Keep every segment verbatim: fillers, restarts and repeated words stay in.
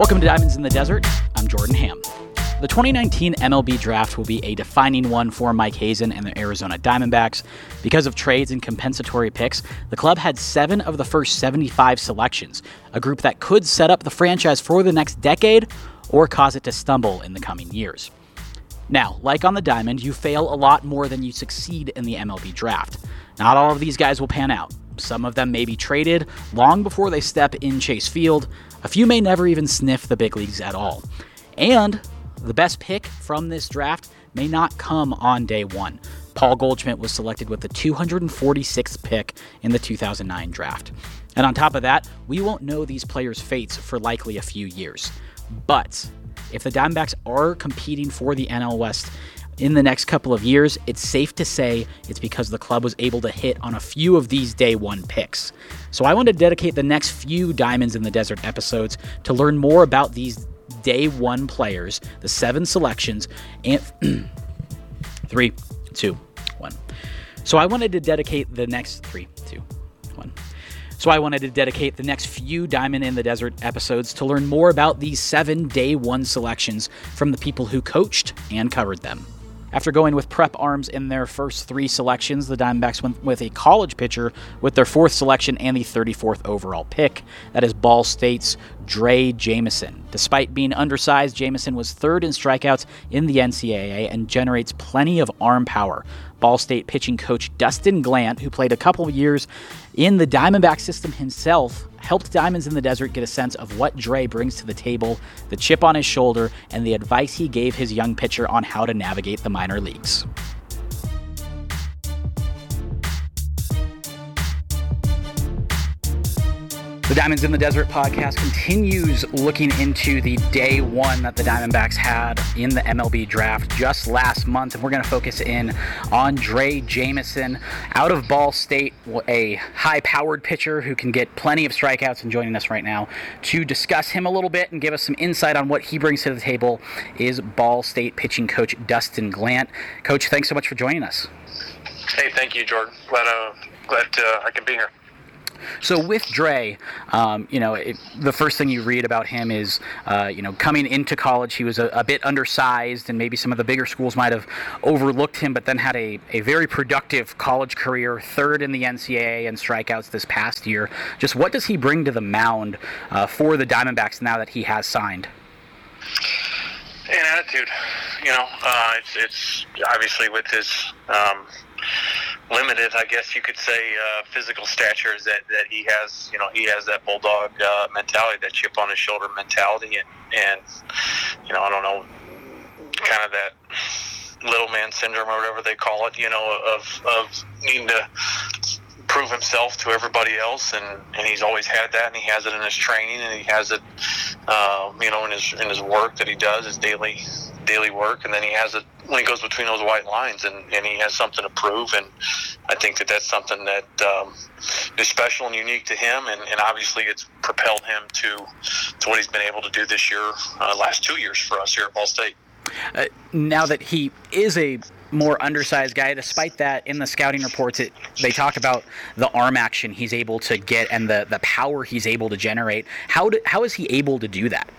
Welcome to Diamonds in the Desert. I'm Jordan Ham. The twenty nineteen M L B Draft will be a defining one for Mike Hazen and the Arizona Diamondbacks. Because of trades and compensatory picks, the club had seven of the first seventy-five selections, a group that could set up the franchise for the next decade or cause it to stumble in the coming years. Now, like on the Diamond, you fail a lot more than you succeed in the M L B Draft. Not all of these guys will pan out. Some of them may be traded long before they step in Chase Field. A few may never even sniff the big leagues at all. And the best pick from this draft may not come on day one. Paul Goldschmidt was selected with the two hundred forty-sixth pick in the two thousand nine draft. And on top of that, we won't know these players' fates for likely a few years. But if the Diamondbacks are competing for the N L West in the next couple of years, it's safe to say it's because the club was able to hit on a few of these day one picks. So I want to dedicate the next few Diamonds in the Desert episodes to learn more about these day one players, the seven selections, and three, two, one. So I wanted to dedicate the next three, two, one. So I wanted to dedicate the next few Diamond in the Desert episodes to learn more about these seven day one selections from the people who coached and covered them. After going with Prep Arms in their first three selections, the Diamondbacks went with a college pitcher with their fourth selection and the thirty-fourth overall pick. That is Ball State's Drey Jameson. Despite being undersized, Jameson was third in strikeouts in the N C double A and generates plenty of arm power. Ball State pitching coach Dustin Glant, who played a couple of years in the Diamondback system himself, helped Diamonds in the Desert get a sense of what Drey brings to the table, the chip on his shoulder, and the advice he gave his young pitcher on how to navigate the minor leagues. The Diamonds in the Desert podcast continues looking into the day one that the Diamondbacks had in the M L B draft just last month, and we're going to focus in on Drey Jameson out of Ball State, a high-powered pitcher who can get plenty of strikeouts, and joining us right now to discuss him a little bit and give us some insight on what he brings to the table is Ball State pitching coach Dustin Glant. Coach, thanks so much for joining us. Hey, thank you, Jordan. Glad, uh, glad uh, I can be here. So with Drey, um, you know, it, the first thing you read about him is, uh, you know, coming into college, he was a, a bit undersized, and maybe some of the bigger schools might have overlooked him, but then had a, a very productive college career, third in the N C double A in strikeouts this past year. Just what does he bring to the mound uh, for the Diamondbacks now that he has signed? An attitude, you know, uh, it's, it's obviously with his um, limited, I guess you could say, uh, physical stature is that, that he has, you know, he has that bulldog uh, mentality, that chip on his shoulder mentality, and, and, you know, I don't know, kind of that little man syndrome or whatever they call it, you know, of, of needing to prove himself to everybody else, and, and he's always had that, and he has it in his training, and he has it, uh, you know, in his in his work that he does, his daily daily work, and then he has it when he goes between those white lines, and, and he has something to prove, and I think that that's something that um, is special and unique to him, and, and obviously it's propelled him to to what he's been able to do this year, uh, last two years for us here at Ball State. Uh, now that he is a more undersized guy, despite that, in the scouting reports, it, they talk about the arm action he's able to get and the, the power he's able to generate. How do, how is he able to do that?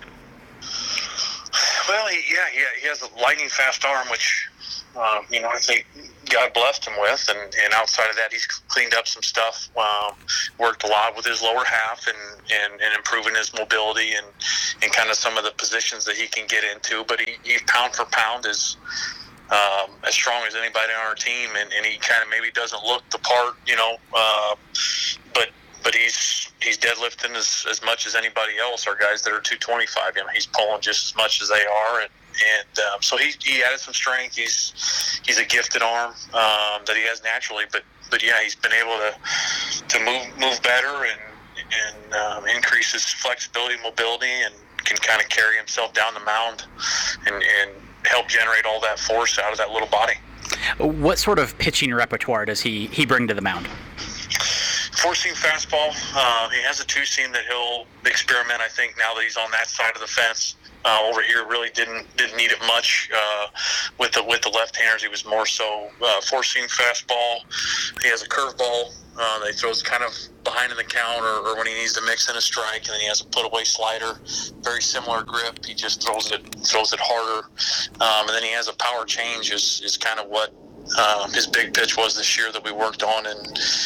Well, he, yeah, yeah, he has a lightning fast arm, which, uh, you know, I think God blessed him with, and, and outside of that, he's cleaned up some stuff, um, worked a lot with his lower half, and, and, and improving his mobility and, and kind of some of the positions that he can get into, but he, he pound for pound is um, as strong as anybody on our team, and, and he kind of maybe doesn't look the part, you know, uh, but but he's he's deadlifting as, as much as anybody else. Our guys that are two twenty-five, you know, he's pulling just as much as they are, and and um, so he he added some strength. He's he's a gifted arm um, that he has naturally, but but yeah, he's been able to to move move better and and um, increase his flexibility, mobility, and can kind of carry himself down the mound and and help generate all that force out of that little body. What sort of pitching repertoire does he he bring to the mound? Four-seam fastball. Uh, he has a two-seam that he'll experiment, I think, now that he's on that side of the fence. uh, over here really didn't didn't need it much uh, with the with the left-handers. He was more so uh, four-seam fastball. He has a curveball uh, that he throws kind of behind in the count, or, or when he needs to mix in a strike, and then he has a put-away slider. Very similar grip. He just throws it throws it harder, um, and then he has a power change. Is is kind of what um, his big pitch was this year that we worked on, and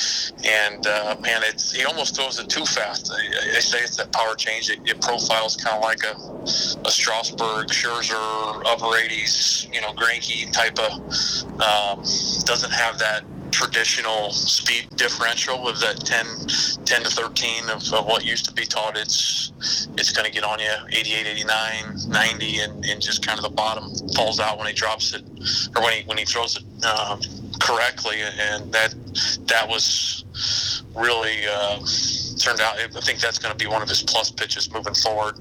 and uh, man, it's he almost throws it too fast. I, I say it's that power change. It, it profiles kind of like a a Strasburg, Scherzer, upper eighties, you know, Greinke type of. Um, doesn't have that traditional speed differential with that ten, ten to thirteen of, of what used to be taught. It's it's going to get on you eighty-eight, eighty-nine, ninety, and, and just kind of the bottom falls out when he drops it, or when he when he throws it um, correctly. And that that was really uh, turned out. I think that's going to be one of his plus pitches moving forward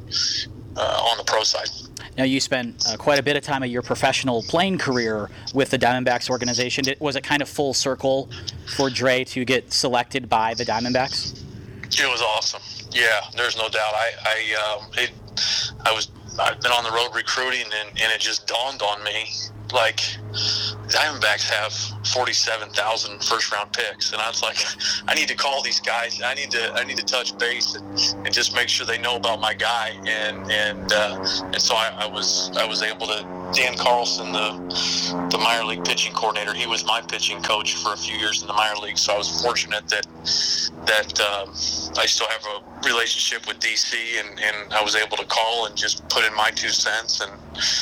uh, on the pro side. Now, you spent uh, quite a bit of time of your professional playing career with the Diamondbacks organization. Did, was it kind of full circle for Dre to get selected by the Diamondbacks? It was awesome. Yeah, there's no doubt. I I, um, it, I was I've been on the road recruiting, and, and it just dawned on me, like, Diamondbacks have forty-seven thousand first-round picks, and I was like, I need to call these guys. I need to I need to touch base and, and just make sure they know about my guy. And and uh, and so I, I was I was able to. Dan Carlson, the the minor league pitching coordinator, he was my pitching coach for a few years in the minor league. So I was fortunate that that um, I still have a relationship with D C, and, and I was able to call and just put in my two cents and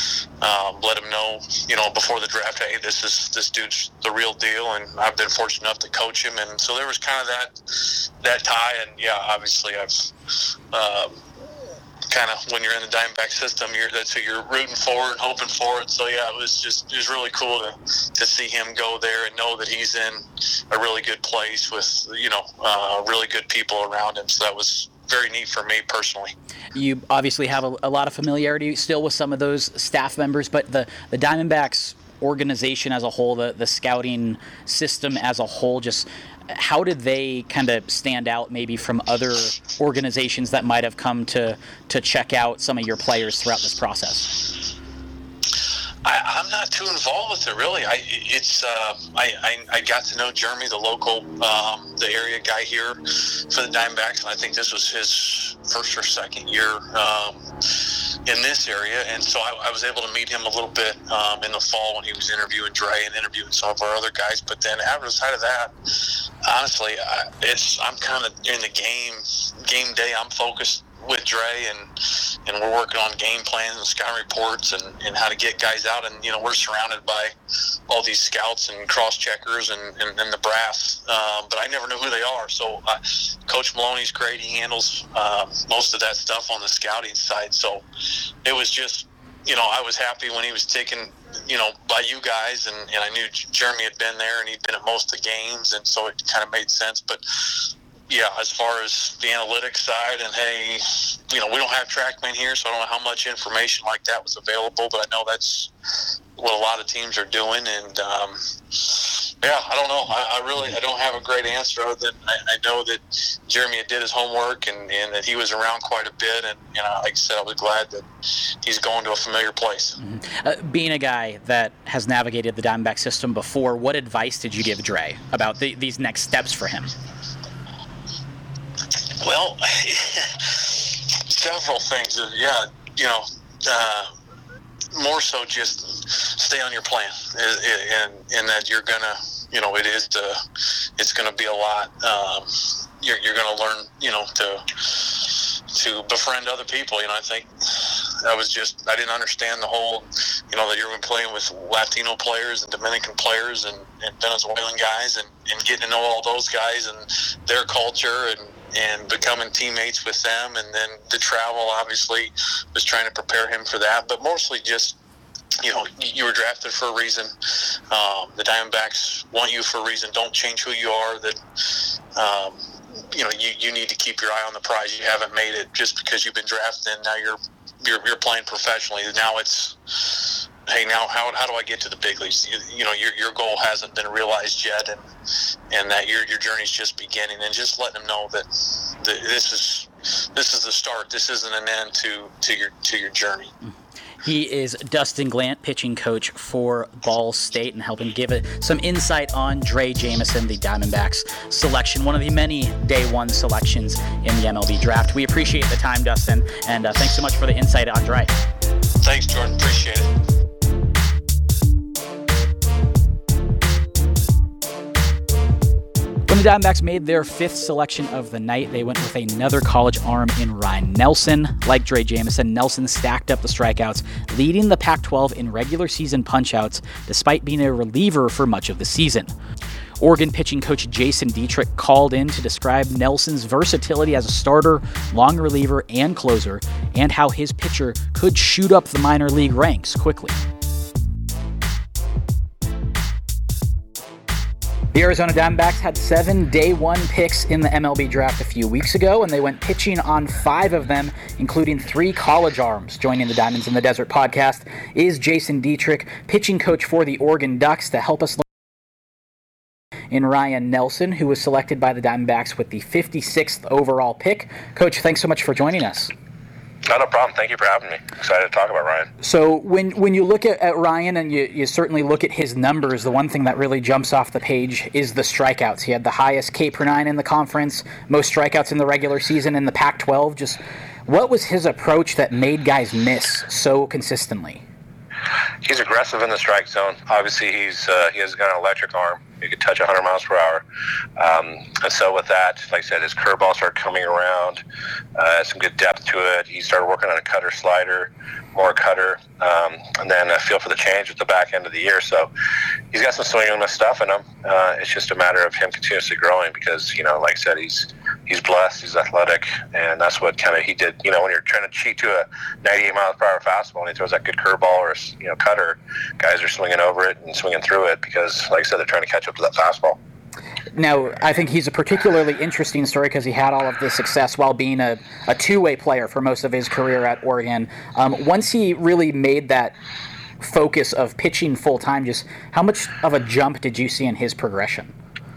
um, let him know, you know, before the draft, hey, this is this dude's the real deal, and I've been fortunate enough to coach him. And so there was kind of that that tie, and yeah, obviously I've. Um, kind of when you're in the Diamondback system, you're that's who you're rooting for and hoping for it. So yeah, it was just it was really cool to to see him go there and know that he's in a really good place with, you know, uh, really good people around him. So that was very neat for me personally. You obviously have a, a lot of familiarity still with some of those staff members, but the the Diamondbacks organization as a whole, the the scouting system as a whole, just how did they kind of stand out maybe from other organizations that might have come to, to check out some of your players throughout this process? I, I'm not too involved with it, really. I it's uh, I, I I got to know Jeremy, the local, um, the area guy here for the Diamondbacks, and I think this was his first or second year um, in this area, and so I, I was able to meet him a little bit um, in the fall when he was interviewing Dre and interviewing some of our other guys. But then outside of that, honestly, I, it's I'm kind of in the game game day. I'm focused with Dre, and and we're working on game plans and scout reports and, and how to get guys out. And, you know, we're surrounded by all these scouts and cross-checkers and, and, and the brass, uh, but I never know who they are. So uh, Coach Maloney's great. He handles uh, most of that stuff on the scouting side. So it was just, you know, I was happy when he was taken, you know, by you guys, and, and I knew Jeremy had been there and he'd been at most of the games, and so it kind of made sense. But yeah, as far as the analytics side, and hey, you know, we don't have TrackMan here, so I don't know how much information like that was available, but I know that's what a lot of teams are doing. And um, yeah, I don't know. I, I really, I don't have a great answer other than I, I know that Jeremy did his homework, and, and that he was around quite a bit. And, you know, like I said, I was glad that he's going to a familiar place. Mm-hmm. Uh, being a guy that has navigated the Diamondback system before, what advice did you give Dre about the, these next steps for him? Well, several things. Yeah, you know, uh, more so just stay on your plan, and and that you're gonna, you know, it is the, it's gonna be a lot. Um, you're you're gonna learn, you know, to to befriend other people. You know, I think I was just I didn't understand the whole, you know, that you're playing with Latino players and Dominican players and, and Venezuelan guys, and, and getting to know all those guys and their culture, and. and becoming teammates with them, and then the travel obviously was trying to prepare him for that, but mostly just, you know, you were drafted for a reason. Um, the Diamondbacks want you for a reason. Don't change who you are. That, um, you know, you, you need to keep your eye on the prize. You haven't made it just because you've been drafted and now you're, you're, you're playing professionally. Now it's, hey, now how how do I get to the big leagues? You, you know, your your goal hasn't been realized yet, and and that your your journey's just beginning. And just letting them know that, that this is this is the start. This isn't an end to, to your to your journey. He is Dustin Glant, pitching coach for Ball State, and helping give it some insight on Drey Jameson, the Diamondbacks selection, one of the many day one selections in the M L B draft. We appreciate the time, Dustin, and uh, thanks so much for the insight on Drey. Thanks, Jordan. Appreciate it. When the Diamondbacks made their fifth selection of the night, they went with another college arm in Ryan Nelson. Like Drey Jameson, Nelson stacked up the strikeouts, leading the Pac twelve in regular season punchouts, despite being a reliever for much of the season. Oregon pitching coach Jason Dietrich called in to describe Nelson's versatility as a starter, long reliever, and closer, and how his pitcher could shoot up the minor league ranks quickly. The Arizona Diamondbacks had seven day one picks in the M L B draft a few weeks ago, and they went pitching on five of them, including three college arms. Joining the Diamonds in the Desert podcast is Jason Dietrich, pitching coach for the Oregon Ducks, to help us learn in Ryan Nelson, who was selected by the Diamondbacks with the fifty-sixth overall pick. Coach, thanks so much for joining us. No, no problem. Thank you for having me. Excited to talk about Ryan. So when when you look at, at Ryan, and you, you certainly look at his numbers, the one thing that really jumps off the page is the strikeouts. He had the highest K per nine in the conference, most strikeouts in the regular season in the Pac twelve. Just what was his approach that made guys miss so consistently? He's aggressive in the strike zone. Obviously, he's uh, he has got an electric arm. He could touch one hundred miles per hour. Um, and so with that, like I said, his curveball started coming around, uh, some good depth to it. He started working on a cutter slider, more cutter, um, and then a feel for the change at the back end of the year. So he's got some swing and miss stuff in him. Uh, it's just a matter of him continuously growing because, you know, like I said, he's he's blessed, he's athletic, and that's what kind of he did. You know, when you're trying to cheat to a ninety-eight miles per hour fastball and he throws that good curveball or, you know, cutter, guys are swinging over it and swinging through it because, like I said, they're trying to catch up to that fastball. Now, I think he's a particularly interesting story because he had all of this success while being a, a two-way player for most of his career at Oregon. Um, once he really made that focus of pitching full-time, just how much of a jump did you see in his progression?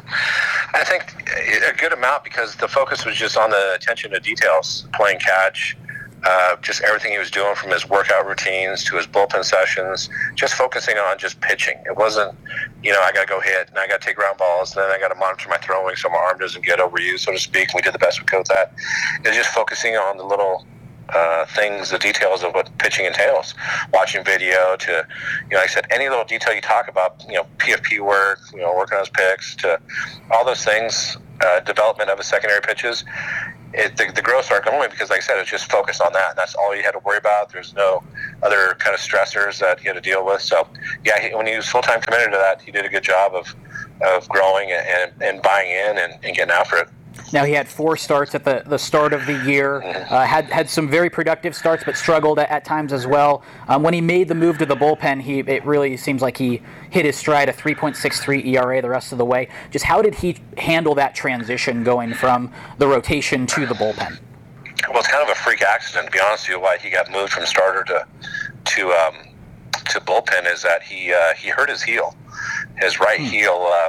I think a good amount because the focus was just on the attention to details, playing catch, Uh, just everything he was doing from his workout routines to his bullpen sessions, just focusing on just pitching. It wasn't, you know, I got to go hit and I got to take ground balls and then I got to monitor my throwing so my arm doesn't get overused, so to speak. We did the best we could with that. It was just focusing on the little uh, things, the details of what pitching entails. Watching video to, you know, like I said, any little detail you talk about, you know, P F P work, you know, working on his picks, to all those things, uh, development of his secondary pitches. It, the, the growth started going because, like I said, it's just focused on that. And that's all you had to worry about. There's no other kind of stressors that he had to deal with. So, yeah, he, when he was full-time committed to that, he did a good job of of growing and, and buying in and, and getting after it. Now, he had four starts at the, the start of the year, uh, had had some very productive starts, but struggled at, at times as well. Um, when he made the move to the bullpen, he it really seems like he hit his stride, a three point six three E R A the rest of the way. Just how did he handle that transition going from the rotation to the bullpen? Well, it's kind of a freak accident, to be honest with you, why he got moved from starter to to um, to bullpen is that he uh, he hurt his heel, his right hmm. heel. Um,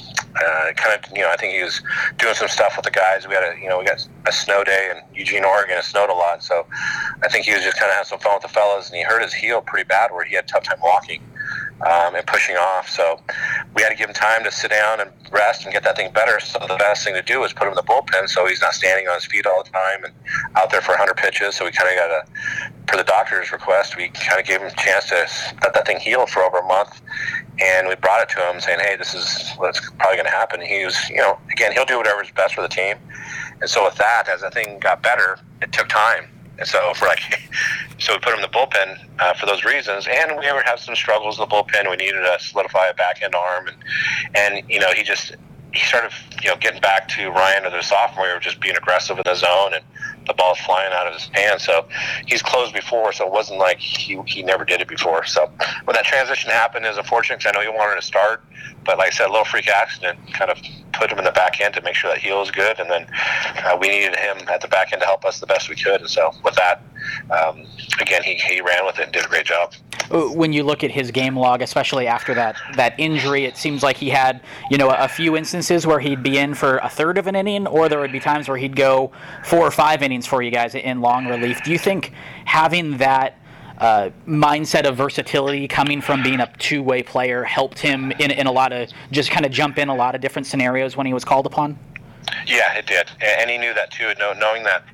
Uh, kind of, you know, I think he was doing some stuff with the guys. We had a, you know, we got a snow day in Eugene, Oregon. It snowed a lot, so I think he was just kind of having some fun with the fellas, and he hurt his heel pretty bad, where he had a tough time walking um, and pushing off. So we had to give him time to sit down and rest and get that thing better. So the best thing to do is put him in the bullpen, so he's not standing on his feet all the time and out there for one hundred pitches. So we kind of got a, per the doctor's request, we kind of gave him a chance to let that thing heal for over a month. And we brought it to him saying, hey, this is what's probably going to happen. He was, you know, again, he'll do whatever's best for the team. And so with that, as the thing got better, it took time. And so for like, so we put him in the bullpen uh, for those reasons. And we ever had some struggles in the bullpen. We needed to solidify a back end arm. And, and, you know, he just, he started, you know, getting back to Ryan as a sophomore, we were just being aggressive in the zone and the ball's flying out of his hands. So he's closed before, so it wasn't like he he never did it before. So when that transition happened, it was unfortunate because I know he wanted to start, but like I said, a little freak accident kind of put him in the back end to make sure that heel was good, and then uh, we needed him at the back end to help us the best we could. And so with that, um, again, he, he ran with it and did a great job. when you look at his game log, especially after that, that injury, it seems like he had, you know, a few instances where he'd be in for a third of an inning, or there would be times where he'd go four or five innings for you guys in long relief. Do you think having that uh, mindset of versatility coming from being a two-way player helped him in, in a lot of, just kind of jump in a lot of different scenarios when he was called upon? Yeah, it did. And he knew that too, knowing that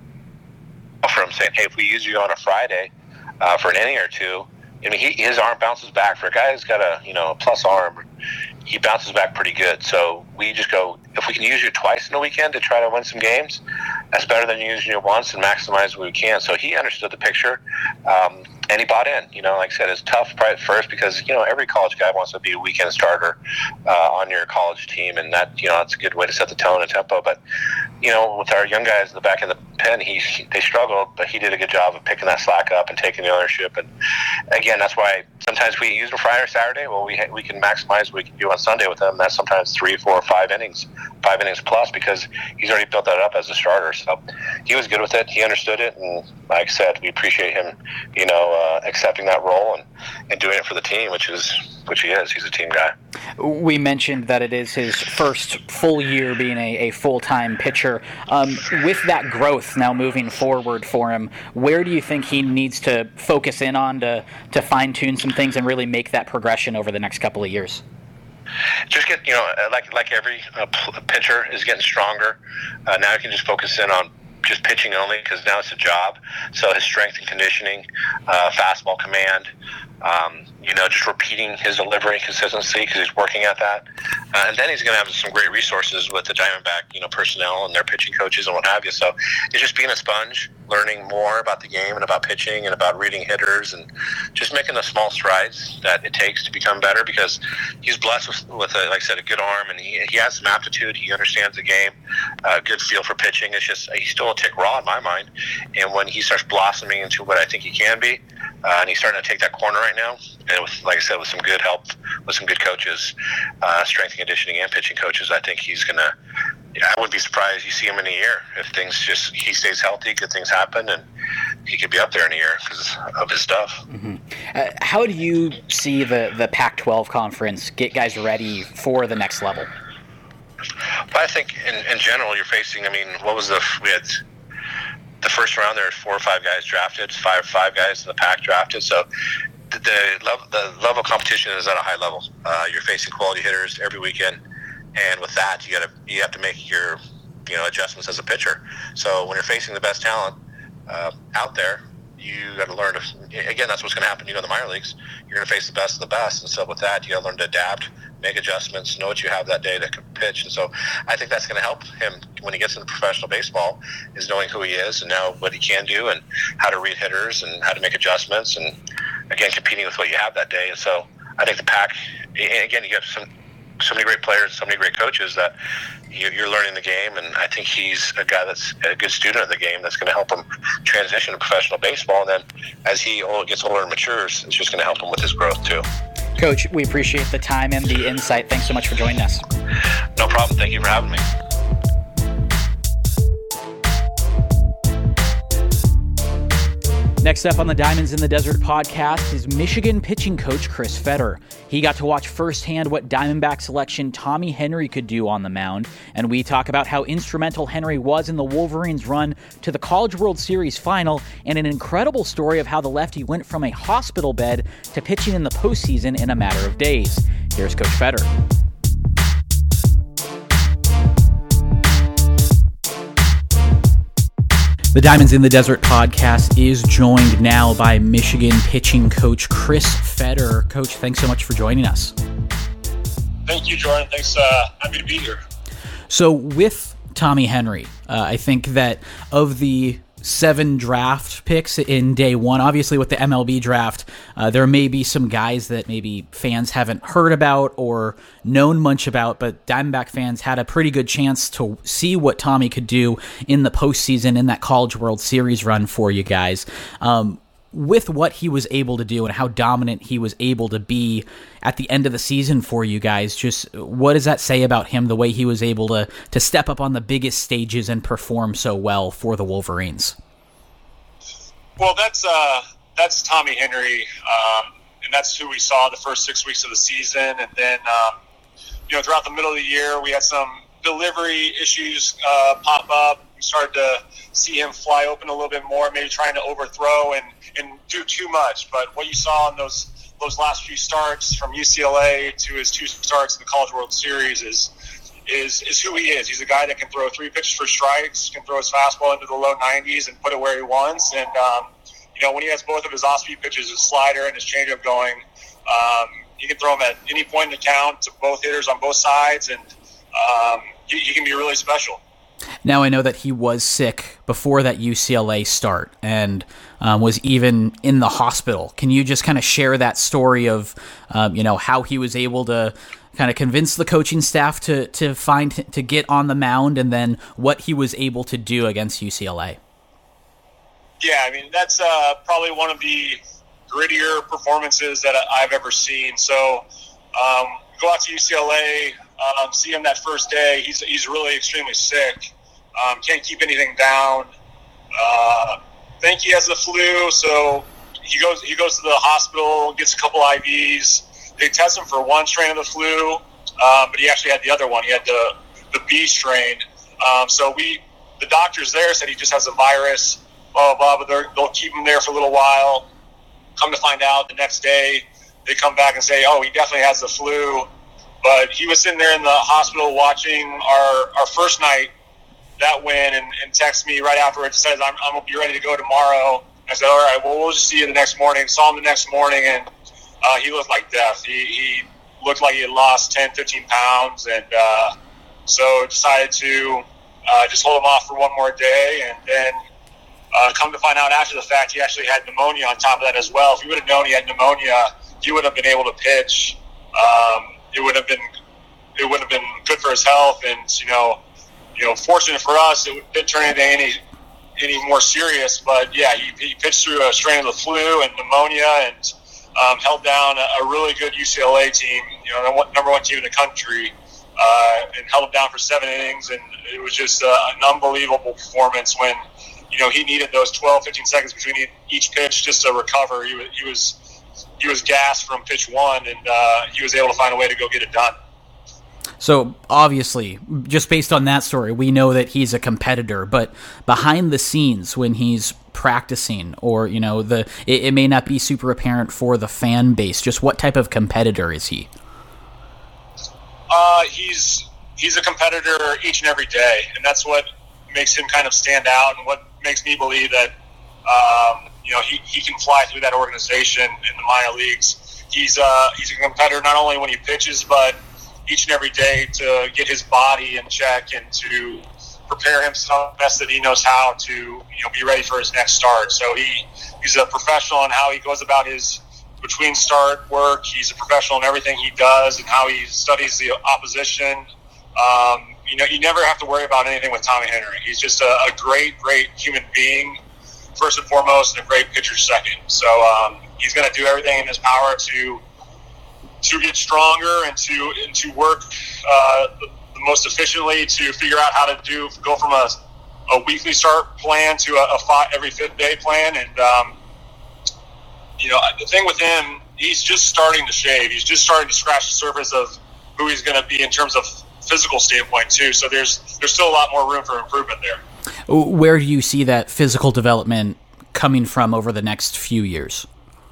from saying, hey, if we use you on a Friday uh, for an inning or two, I mean, he, his arm bounces back. For a guy who's got a, you know, a plus arm, he bounces back pretty good. So we just go, if we can use you twice in a weekend to try to win some games, that's better than using you once and maximize what we can. So he understood the picture, um, and he bought in. You know, like I said, it's tough probably at first because, you know, every college guy wants to be a weekend starter uh, on your college team, and that, you know, that's a good way to set the tone and tempo. But, you know, with our young guys in the back of the pen, he they struggled, but he did a good job of picking that slack up and taking the ownership. And again, that's why sometimes we use him Friday or Saturday. Well, we we can maximize what we can do on Sunday with him. That's sometimes three, four, five innings, five innings plus, because he's already built that up as a starter. So he was good with it. He understood it, and like I said, we appreciate him, you know, uh, accepting that role and, and doing it for the team, which is which he is. He's a team guy. We mentioned that it is his first full year being a, a full-time pitcher. Um, with that growth now moving forward for him, where do you think he needs to focus in on to, to fine-tune some things and really make that progression over the next couple of years? Just get, you know, like like every uh, pitcher is getting stronger. Uh, now he can just focus in on just pitching only, because now it's a job. So his strength and conditioning, uh, fastball command, um, you know, just repeating his delivery consistency, because he's working at that. Uh, and then he's going to have some great resources with the Diamondback, you know, personnel and their pitching coaches and what have you. So it's just being a sponge, learning more about the game and about pitching and about reading hitters, and just making the small strides that it takes to become better, because he's blessed with, with a, like I said, a good arm, and he, he has some aptitude. He understands the game, a uh, good feel for pitching. It's just, he's still a tick raw in my mind. And when he starts blossoming into what I think he can be, uh, and he's starting to take that corner right now, and with, like I said, with some good help, with some good coaches, uh, strength and conditioning and pitching coaches, I think he's going to, I wouldn't be surprised you see him in a year. If things just, he stays healthy, good things happen, and he could be up there in a year because of his stuff. Mm-hmm. Uh, how do you see the, the Pac twelve conference get guys ready for the next level? But I think in, in general, you're facing, I mean, what was the, we had the first round, there were four or five guys drafted, five five guys in the Pac drafted. So the, the, level, the level of competition is at a high level. Uh, you're facing quality hitters every weekend. And with that, you got to you have to make your, you know, adjustments as a pitcher. So when you're facing the best talent uh, out there, you got to learn to. Again, that's what's going to happen. You know, in the minor leagues, you're going to face the best of the best, and so with that, you got to learn to adapt, make adjustments, know what you have that day to pitch. And so I think that's going to help him when he gets into professional baseball, is knowing who he is and now what he can do and how to read hitters and how to make adjustments, and again, competing with what you have that day. And so I think the Pac, again, you have some. so many great players, so many great coaches that you're learning the game, and I think he's a guy that's a good student of the game that's going to help him transition to professional baseball. And then as he gets older and matures, it's just going to help him with his growth too. Coach, we appreciate the time and the insight. Thanks so much for joining us. No problem. Thank you for having me. Next up on the Diamonds in the Desert podcast is Michigan pitching coach Chris Fetter. He got to watch firsthand what Diamondback selection Tommy Henry could do on the mound, and we talk about how instrumental Henry was in the Wolverines' run to the College World Series final, and an incredible story of how the lefty went from a hospital bed to pitching in the postseason in a matter of days. Here's Coach Fetter. The Diamonds in the Desert podcast is joined now by Michigan pitching coach Chris Fetter. Coach, thanks so much for joining us. Thank you, Jordan. Thanks. Uh, happy to be here. So with Tommy Henry, uh, I think that of the seven draft picks in day one, obviously with the M L B draft, uh, there may be some guys that maybe fans haven't heard about or known much about, but Diamondback fans had a pretty good chance to see what Tommy could do in the postseason in that College World Series run for you guys. Um, with what he was able to do and how dominant he was able to be at the end of the season for you guys, just what does that say about him, the way he was able to to step up on the biggest stages and perform so well for the Wolverines? Well, that's uh, that's Tommy Henry, um, and that's who we saw the first six weeks of the season. And then, um, you know, throughout the middle of the year, we had some delivery issues uh, pop up. We started to see him fly open a little bit more, maybe trying to overthrow and, and do too much. But what you saw in those those last few starts from U C L A to his two starts in the College World Series is is is who he is. He's a guy that can throw three pitches for strikes, can throw his fastball into the low nineties and put it where he wants. And, um, you know, when he has both of his off-speed pitches, his slider and his changeup going, um, he can throw them at any point in the count to both hitters on both sides, and um, he, he can be really special. Now, I know that he was sick before that U C L A start and um, was even in the hospital. Can you just kind of share that story of, um, you know, how he was able to kind of convince the coaching staff to to find to get on the mound, and then what he was able to do against U C L A? Yeah, I mean, that's uh, probably one of the grittier performances that I've ever seen. So um, go out to U C L A, um, see him that first day. He's he's really extremely sick. Um, can't keep anything down. Uh, think he has the flu, so he goes he goes to the hospital, gets a couple I Vs. They test him for one strain of the flu, um, but he actually had the other one. He had the the B strain. Um, so we the doctors there said he just has a virus. Blah blah blah. But they'll keep him there for a little while. Come to find out, the next day they come back and say, "Oh, he definitely has the flu." But he was sitting there in the hospital watching our, our first night that win, and, and texts me right afterwards. Says, "I'm I'm gonna be ready to go tomorrow." I said, "All right, well, we'll just see you the next morning." Saw him the next morning, and uh, he looked like death. He, he looked like he had lost ten, fifteen pounds, and uh, so decided to uh, just hold him off for one more day, and then. Uh, come to find out after the fact, he actually had pneumonia on top of that as well. If he would have known he had pneumonia, he would have been able to pitch. Um, it would have been it would have been good for his health, and you know, you know, fortunate for us, it didn't turn into any any more serious. But yeah, he, he pitched through a strain of the flu and pneumonia, and um, held down a, a really good U C L A team, you know, the number one team in the country, uh, and held them down for seven innings, and it was just uh, an unbelievable performance when. You know, he needed those twelve, fifteen seconds between each pitch just to recover. He was he was, he was gassed from pitch one, and uh, he was able to find a way to go get it done. So, obviously, just based on that story, we know that he's a competitor. But behind the scenes, when he's practicing, or, you know, the it, it may not be super apparent for the fan base, just what type of competitor is he? Uh, he's he's a competitor each and every day, and that's what makes him kind of stand out, and what makes me believe that um, you know he, he can fly through that organization in the minor leagues. He's uh, he's a competitor not only when he pitches, but each and every day to get his body in check and to prepare himself best that he knows how to you know be ready for his next start. So he he's a professional in how he goes about his between start work. He's a professional in everything he does and how he studies the opposition. Um, You know, you never have to worry about anything with Tommy Henry. He's just a, a great, great human being, first and foremost, and a great pitcher second. So um, he's going to do everything in his power to to get stronger and to and to work uh, the, the most efficiently to figure out how to do go from a, a weekly start plan to a, a five, every fifth day plan. And um, you know, the thing with him, he's just starting to shave. He's just starting to scratch the surface of who he's going to be in terms of physical standpoint too, so there's there's still a lot more room for improvement there. Where do you see that physical development coming from over the next few years?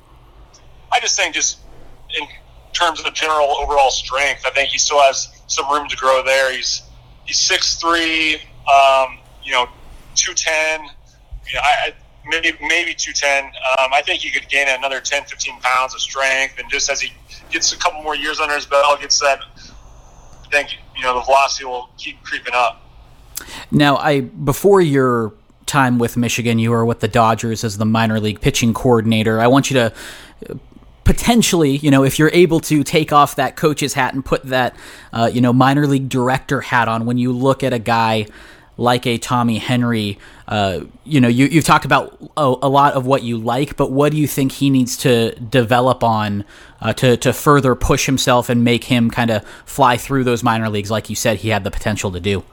I just think just in terms of the general overall strength, I think he still has some room to grow there. He's he's six three, um, you know, two ten, you know, I, maybe maybe two ten. Um, I think he could gain another ten, fifteen pounds of strength, and just as he gets a couple more years under his belt, gets that. I think you know the velocity will keep creeping up. Now, I before your time with Michigan, you were with the Dodgers as the minor league pitching coordinator. I want you to potentially, you know, if you're able to take off that coach's hat and put that, uh, you know, minor league director hat on when you look at a guy like a Tommy Henry. Uh, you know, you, you've talked about a, a lot of what you like, but what do you think he needs to develop on uh, to, to further push himself and make him kind of fly through those minor leagues like you said he had the potential to do?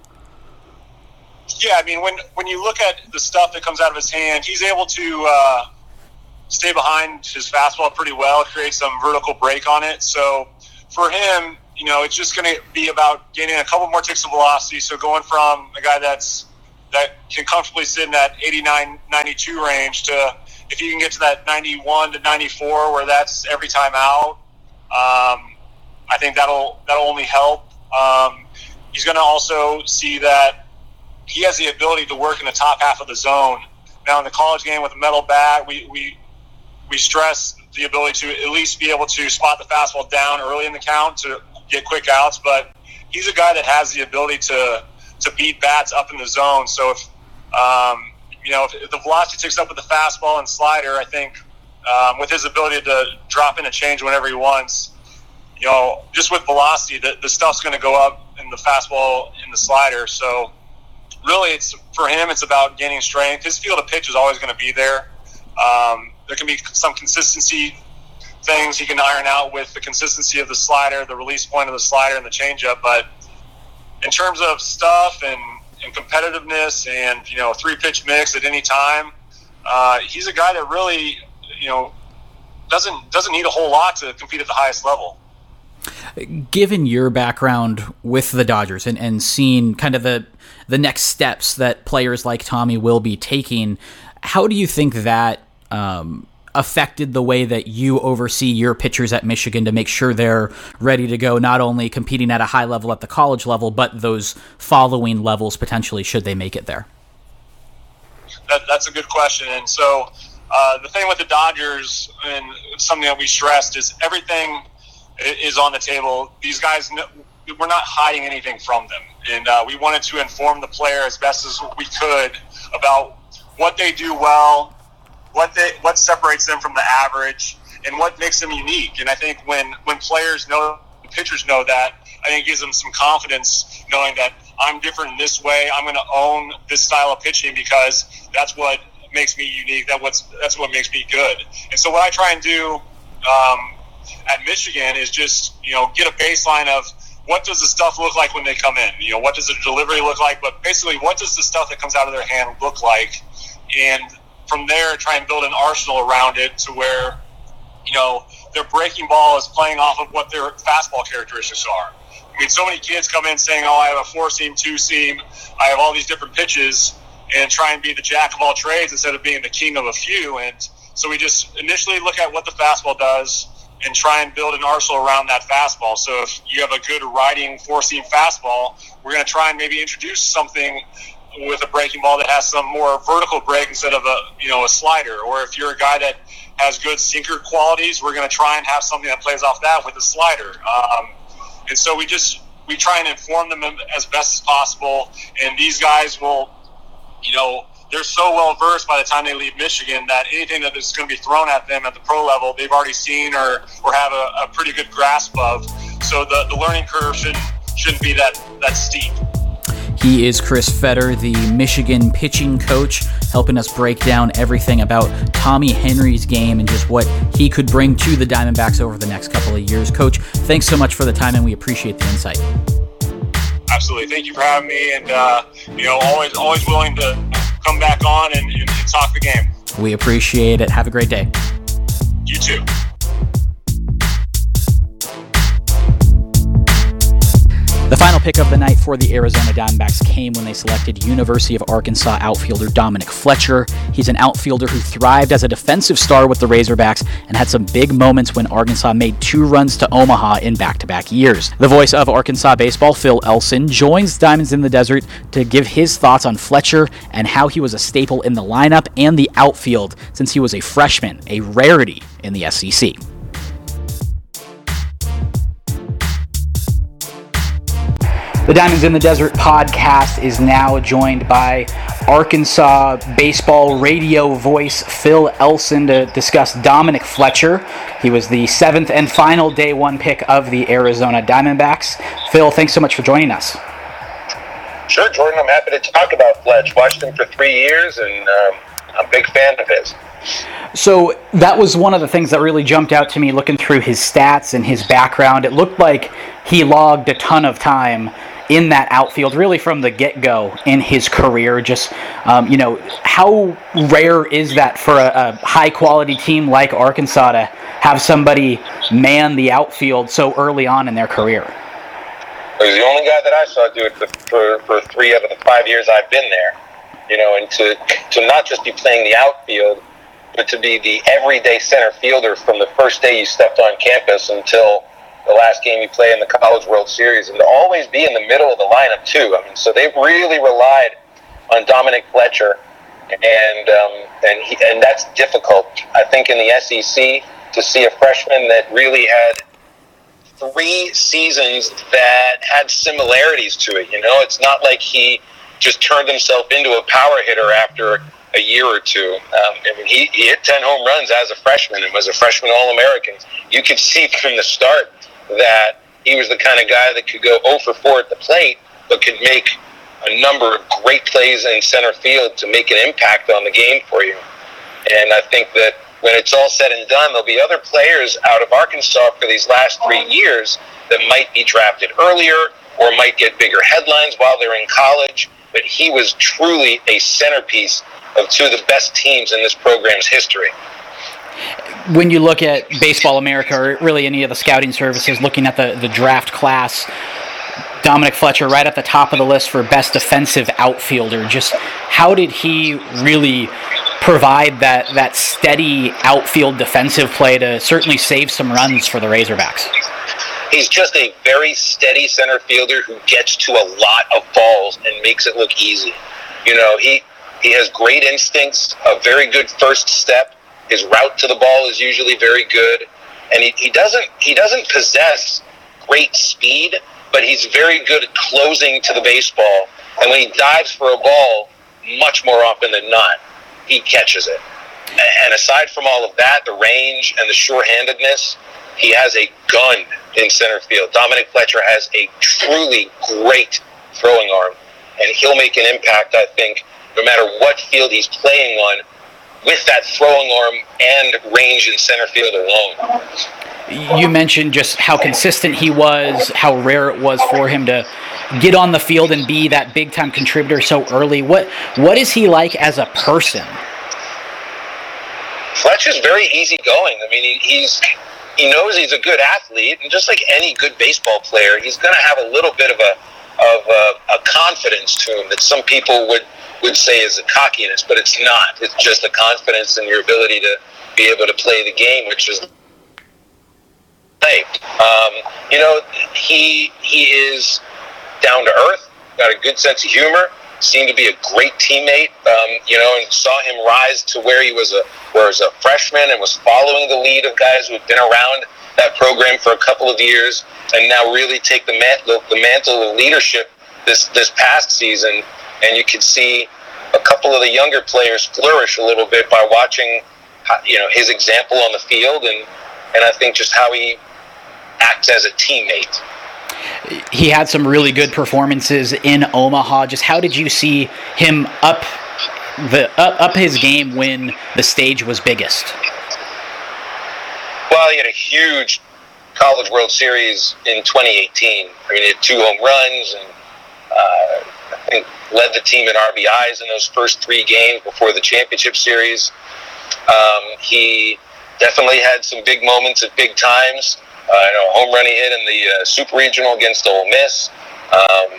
Yeah, I mean, when when you look at the stuff that comes out of his hand, he's able to uh, stay behind his fastball pretty well, create some vertical break on it. So for him, you know, it's just going to be about gaining a couple more ticks of velocity. So going from a guy that's that can comfortably sit in that eighty-nine, ninety-two range to if you can get to that ninety-one to ninety-four, where that's every time out, um, I think that'll that'll only help. Um, he's going to also see that he has the ability to work in the top half of the zone. Now, in the college game with a metal bat, we we we stress the ability to at least be able to spot the fastball down early in the count to get quick outs. But he's a guy that has the ability to to beat bats up in the zone. So if um, you know if, if the velocity ticks up with the fastball and slider, I think um, with his ability to drop in a change whenever he wants, you know, just with velocity, the, the stuff's going to go up in the fastball and the slider. So really, it's for him, it's about gaining strength. His field of pitch is always going to be there. Um, there can be some consistency things he can iron out with the consistency of the slider, the release point of the slider, and the changeup. But in terms of stuff and, and competitiveness and, you know, three-pitch mix at any time, uh, he's a guy that really, you know, doesn't doesn't need a whole lot to compete at the highest level. Given your background with the Dodgers and, and seeing kind of the the next steps that players like Tommy will be taking, how do you think that um, affected the way that you oversee your pitchers at Michigan to make sure they're ready to go, not only competing at a high level at the college level, but those following levels potentially should they make it there? That, that's a good question. And so uh, the thing with the Dodgers, and something that we stressed, is everything is on the table. These guys, we're not hiding anything from them. And uh, we wanted to inform the player as best as we could about what they do well, what they what separates them from the average, and what makes them unique. And I think when, when players know, pitchers know that, I think it gives them some confidence knowing that I'm different in this way. I'm going to own this style of pitching because that's what makes me unique. That what's that's what makes me good. And so what I try and do um, at Michigan is just, you know, get a baseline of what does the stuff look like when they come in? You know, what does the delivery look like? But basically, what does the stuff that comes out of their hand look like? And from there, try and build an arsenal around it to where, you know, their breaking ball is playing off of what their fastball characteristics are. I mean, so many kids come in saying, oh, I have a four-seam, two-seam, I have all these different pitches, and try and be the jack of all trades instead of being the king of a few. And so we just initially look at what the fastball does and try and build an arsenal around that fastball. So if you have a good riding four-seam fastball, we're going to try and maybe introduce something with a breaking ball that has some more vertical break instead of a, you know, a slider. Or if you're a guy that has good sinker qualities, we're going to try and have something that plays off that with a slider. Um, and so we just we try and inform them as best as possible. And these guys will, you know, they're so well versed by the time they leave Michigan that anything that is going to be thrown at them at the pro level, they've already seen or, or have a, a pretty good grasp of. So the, the learning curve shouldn't shouldn't be that, that steep. He is Chris Fetter, the Michigan pitching coach, helping us break down everything about Tommy Henry's game and just what he could bring to the Diamondbacks over the next couple of years. Coach, thanks so much for the time, and we appreciate the insight. Absolutely. Thank you for having me, and uh, you know, always always willing to come back on and, and, and talk the game. We appreciate it. Have a great day. You too. The final pick of the night for the Arizona Diamondbacks came when they selected University of Arkansas outfielder Dominic Fletcher. He's an outfielder who thrived as a defensive star with the Razorbacks and had some big moments when Arkansas made two runs to Omaha in back-to-back years. The voice of Arkansas baseball, Phil Elson, joins Diamonds in the Desert to give his thoughts on Fletcher and how he was a staple in the lineup and the outfield since he was a freshman, a rarity in the S E C. The Diamonds in the Desert podcast is now joined by Arkansas baseball radio voice Phil Elson to discuss Dominic Fletcher. He was the seventh and final day one pick of the Arizona Diamondbacks. Phil, thanks so much for joining us. Sure, Jordan. I'm happy to talk about Fletch. Watched him for three years, and um, I'm a big fan of his. So that was one of the things that really jumped out to me looking through his stats and his background. It looked like he logged a ton of time in that outfield, really from the get-go in his career. Just, um, you know, how rare is that for a, a high-quality team like Arkansas to have somebody man the outfield so early on in their career? He was the only guy that I saw do it for, for, for three out of the five years I've been there. You know, and to, to not just be playing the outfield, but to be the everyday center fielder from the first day you stepped on campus until the last game you play in the College World Series, and to always be in the middle of the lineup too. I mean, so they've really relied on Dominic Fletcher, and um, and he, and that's difficult. I think in the S E C to see a freshman that really had three seasons that had similarities to it. You know, it's not like he just turned himself into a power hitter after a year or two. Um, I mean, he, he hit ten home runs as a freshman and was a freshman All-American. You could see from the start that he was the kind of guy that could go oh for four at the plate, but could make a number of great plays in center field to make an impact on the game for you. And I think that when it's all said and done, there'll be other players out of Arkansas for these last three years that might be drafted earlier or might get bigger headlines while they're in college. But he was truly a centerpiece of two of the best teams in this program's history. When you look at Baseball America, or really any of the scouting services, looking at the, the draft class, Dominic Fletcher right at the top of the list for best defensive outfielder. Just how did he really provide that, that steady outfield defensive play to certainly save some runs for the Razorbacks? He's just a very steady center fielder who gets to a lot of balls and makes it look easy. You know, he he has great instincts, a very good first step. His route to the ball is usually very good, and he, he doesn't he doesn't possess great speed, but he's very good at closing to the baseball. And when he dives for a ball, much more often than not, he catches it. And aside from all of that, the range and the sure-handedness, he has a gun in center field. Dominic Fletcher has a truly great throwing arm, and he'll make an impact, I think, no matter what field he's playing on, with that throwing arm and range in center field alone. You mentioned just how consistent he was, how rare it was for him to get on the field and be that big-time contributor so early. What What is he like as a person? Fletcher's very easygoing. I mean, he, he's he knows he's a good athlete, and just like any good baseball player, he's going to have a little bit of a of a, a confidence to him that some people would, would say is a cockiness, but it's not. It's just a confidence in your ability to be able to play the game, which is play. Um, you know, he he is down to earth, got a good sense of humor, seemed to be a great teammate. Um, you know, and saw him rise to where he was a where he was a freshman and was following the lead of guys who had been around that program for a couple of years, and now really take the mantle, the mantle of leadership this this past season. And you could see a couple of the younger players flourish a little bit by watching, you know, his example on the field, and and I think just how he acts as a teammate. He had some really good performances in Omaha. Just how did you see him up the up, up his game when the stage was biggest? Well, he had a huge College World Series in twenty eighteen. I mean, he had two home runs, and uh, I think led the team in R B Is in those first three games before the championship series. Um, he definitely had some big moments at big times. Uh, you know, home run he hit in the uh, Super Regional against Ole Miss. Um,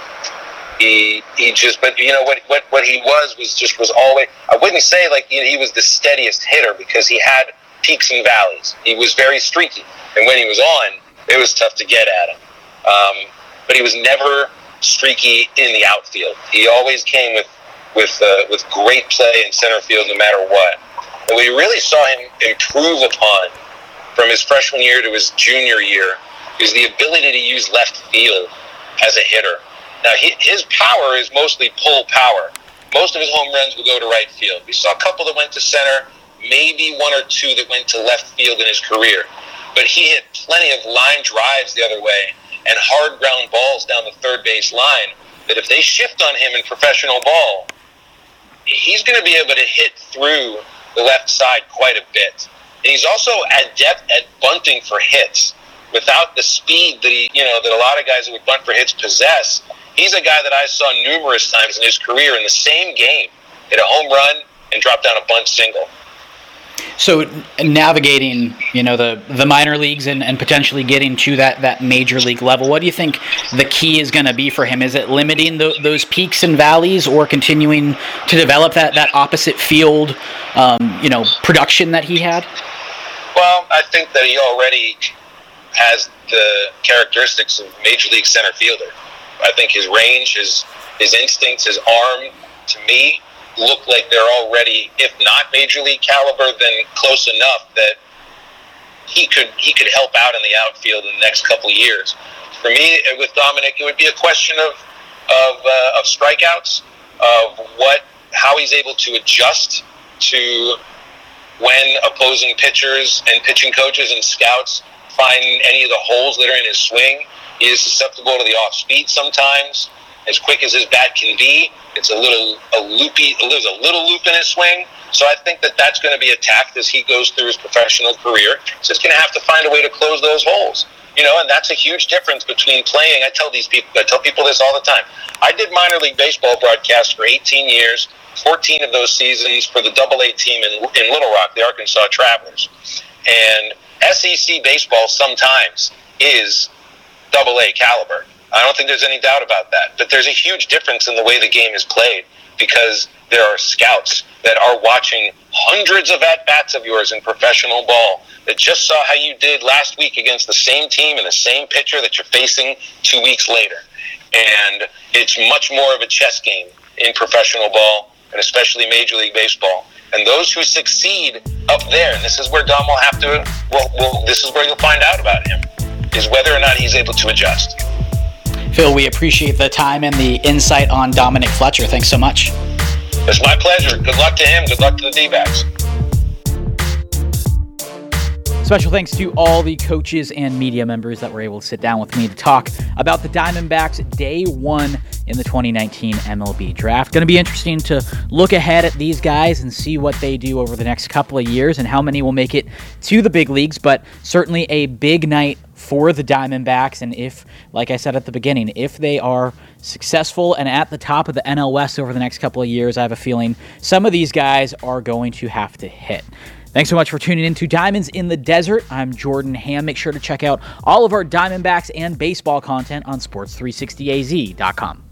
he he just, but you know what what what he was was just was always. I wouldn't say like you know, he was the steadiest hitter, because he had peaks and valleys. He was very streaky, and when he was on, it was tough to get at him. Um, but he was never streaky in the outfield. He always came with with uh, with great play in center field, no matter what. And we really saw him improve upon from his freshman year to his junior year is the ability to use left field as a hitter. Now, he, his power is mostly pull power. Most of his home runs will go to right field. We saw a couple that went to center, maybe one or two that went to left field in his career. But he hit plenty of line drives the other way and hard ground balls down the third base line that if they shift on him in professional ball, he's going to be able to hit through the left side quite a bit. And he's also adept at bunting for hits without the speed that he, you know, that a lot of guys who would bunt for hits possess. He's a guy that I saw numerous times in his career in the same game hit a home run and drop down a bunt single. So navigating, you know, the, the minor leagues and, and potentially getting to that, that major league level, what do you think the key is going to be for him? Is it limiting the, those peaks and valleys, or continuing to develop that, that opposite field, um, you know, production that he had? Well, I think that he already has the characteristics of major league center fielder. I think his range, his his instincts, his arm, to me, look like they're already, if not major league caliber, then close enough that he could he could help out in the outfield in the next couple of years. For me, with Dominic, it would be a question of of uh, of strikeouts, of what how he's able to adjust to when opposing pitchers and pitching coaches and scouts find any of the holes that are in his swing. He is susceptible to the off speed sometimes. As quick as his bat can be, it's a little a loopy. There's a little loop in his swing. So I think that that's going to be attacked as he goes through his professional career. So he's going to have to find a way to close those holes. You know, and that's a huge difference between playing. I tell these people, I tell people this all the time. I did minor league baseball broadcasts for eighteen years, fourteen of those seasons for the Double A team in, in Little Rock, the Arkansas Travelers. And S E C baseball sometimes is Double A caliber. I don't think there's any doubt about that. But there's a huge difference in the way the game is played, because there are scouts that are watching hundreds of at-bats of yours in professional ball that just saw how you did last week against the same team and the same pitcher that you're facing two weeks later. And it's much more of a chess game in professional ball, and especially Major League Baseball. And those who succeed up there, and this is where Dom will have to, well, well, this is where you'll find out about him, is whether or not he's able to adjust. Phil, we appreciate the time and the insight on Dominic Fletcher. Thanks so much. It's my pleasure. Good luck to him. Good luck to the D-backs. Special thanks to all the coaches and media members that were able to sit down with me to talk about the Diamondbacks day one in the twenty nineteen M L B draft. Going to be interesting to look ahead at these guys and see what they do over the next couple of years and how many will make it to the big leagues, but certainly a big night for the Diamondbacks. And if, like I said at the beginning, if they are successful and at the top of the N L West over the next couple of years, I have a feeling some of these guys are going to have to hit. Thanks so much for tuning in to Diamonds in the Desert. I'm Jordan Ham. Make sure to check out all of our Diamondbacks and baseball content on sports three sixty A Z dot com.